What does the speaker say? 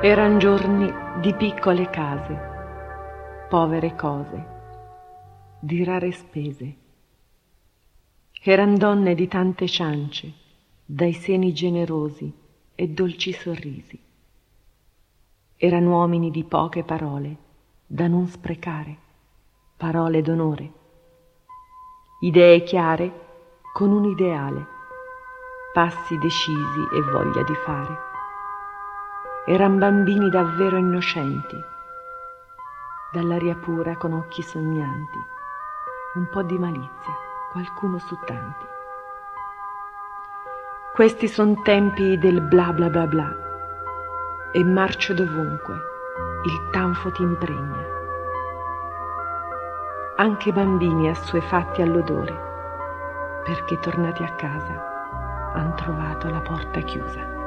Eran giorni di piccole case, povere cose, di rare spese. Eran donne di tante ciance, dai seni generosi e dolci sorrisi. Eran uomini di poche parole, da non sprecare, parole d'onore. Idee chiare con un ideale, passi decisi e voglia di fare. Eran bambini davvero innocenti, dall'aria pura con occhi sognanti, un po' di malizia, qualcuno su tanti. Questi son tempi del bla bla bla bla, e marcio dovunque, il tanfo ti impregna. Anche i bambini assuefatti all'odore, perché tornati a casa han trovato la porta chiusa.